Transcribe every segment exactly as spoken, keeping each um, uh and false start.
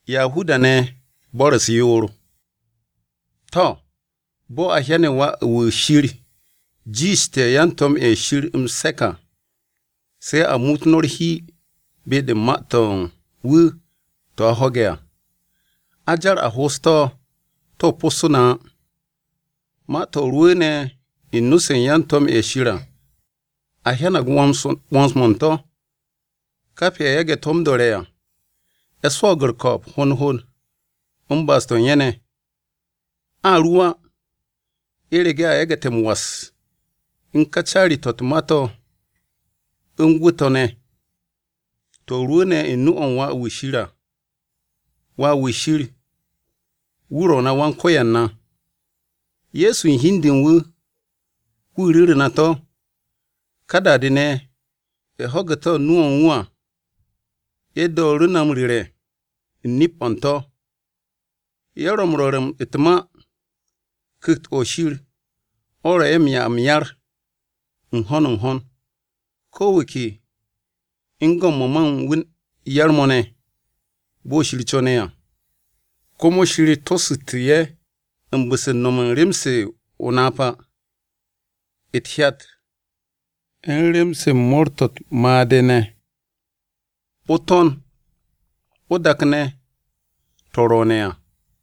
Yahuda ne Boris yoro. To, bo a hene wa wu shiri, jiste yantom e shiri mseka, se a mutnor hi be de maton wu to a hogea. Ajar a hosto to posuna mato ruene inusen yantom e shira. A hena gwams monto, kapi yege tom dorea. Eswa gurkop hon hon, umbaston yene. A ruwa, irege a yege temwas. Inkachari to tomato, ungwutone. To ruene inu on wa wishira. Wa wishiri. Wuro na wankoyan na. Yesu hindin wu. Wuriri na to. Kada dine. E hogato nuon wa. Edo runam rire. Nip onto. Yarom rorem itma. Kukt o shir. Ora emya amyar. Nhon nhon. Kowiki. Ingom momang win yarmone. Bo shiri chone ya. Komo shiri tosu tiye. Mbuse nomen rimse unapa. Ithiat. En rimse mortot madene. Oton. Odakne. Toronea.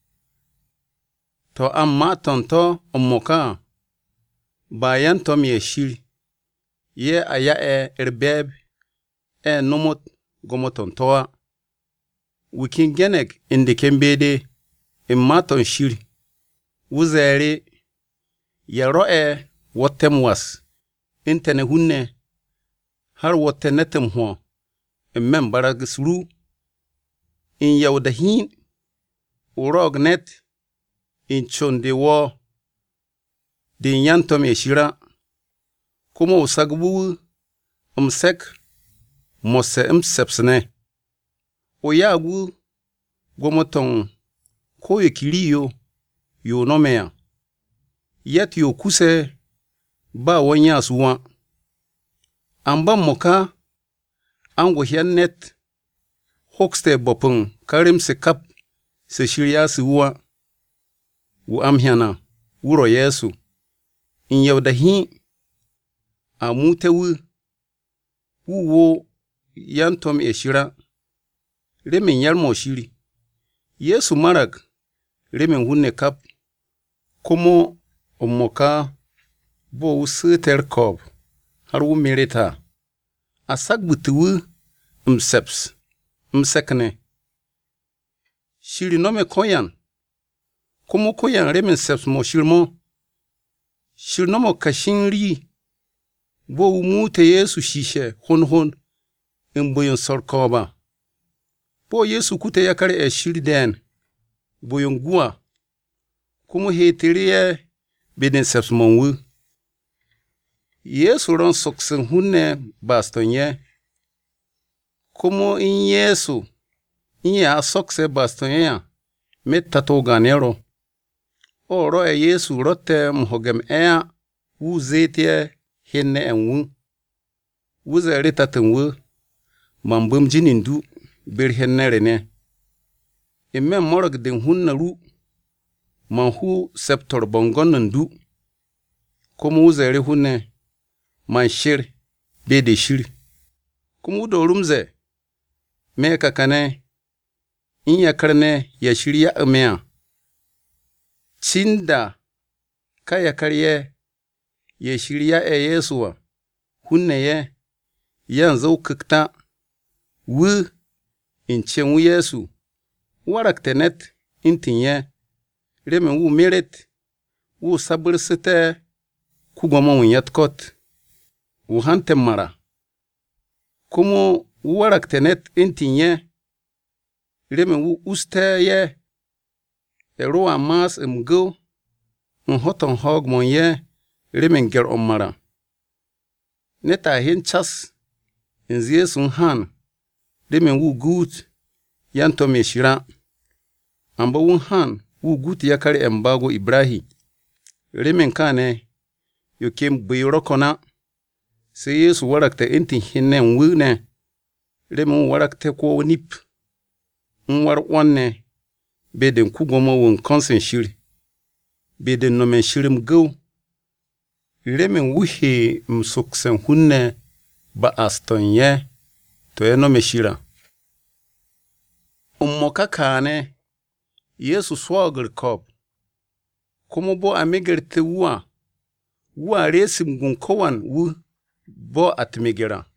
To amma tonto omoka. Bayan tom ye shiri. Ye aya e erbeb. E nomot gomotontoa. Wikin genek indi kembede. Immaton shiri. Wuzere. Yaro e wotem was. Intene hunne. Har wote netem ho. Immem baragisru. In yawdahin. Urog net. In chonde wo. Din yantom e shira. Kumo usagbu. Umsek. Mose imsepsne. Oyagu. Gomoton. Ko yekiliyo. Yo nomea. Yet yo kuse. Ba wanya suwa. Amba moka. Ango hianet. Hokste bopung. Karim se kap. Se shiria suwa. Wu amhiana. Wuro Yesu. In yawdahi. Amute wu. Uwo. Yantom e shira. Remen yarmo shiri. Yesu marag. Remen hunne kap. Komo omoka. Bo usuter kob. Haru merita. Asak butuwu. Mseps. Msekne. Shiri nome koyan. Komo koyan remen seps mo shirmo. Shiri nomo kashinri. Bo umute Yesu shishe. Hon hon. Imboyon sorkoba. Bo Yesu kute yakare e shiri den. Boyon gua. Komo heteriye. Beden seps monwu. Yesu ron soksen hunne bastonye. Komo in Yesu. Inye a sokse bastonye ya. Metato ganero. Oro e Yesu rote mhogem ea. Wu zete henne enwu. Wuze ritaten wu. Mambum jinindu. Bir henne rene. Ime morog den hunna ru. Manhu septor bongon ndu. Komo wuze re hunne. Man shir. Bede shir. Komo do rumze. Me kakane. Inya karne ya shirya amea. Chinda. Kaya karye. Ya shirya e Yesuwa. Hunne ye. Yanzo kikta. Wu. Inchen wu Yesu. Warak tenet. Intinye. Remen wu meret. Wu sabir site. Kugoma winyat Wu hante mara. Komo warak tenet intinye. Remen wu uste ye. Ero amas imgo. Nhoton hog mon ye. Remen ger omara. Neta hin chas. Inzie sun han. Remen wu gut. Yanto me shira. Amba wu han. Wu gut yakare embago Ibrahi. Remen kane. Yokem buyurokona. Se Yesu warakte intin hinne wune. Remen warakte ko nip. n war wanne be den ku gomo won konsen shiri be den no men shirim go remen wuhe msuksen hunne ba astonye to eno me shira ummo kakane Yesu swagir kop kuma bo amigir te wa wa resim gun kowan wu bo atmigira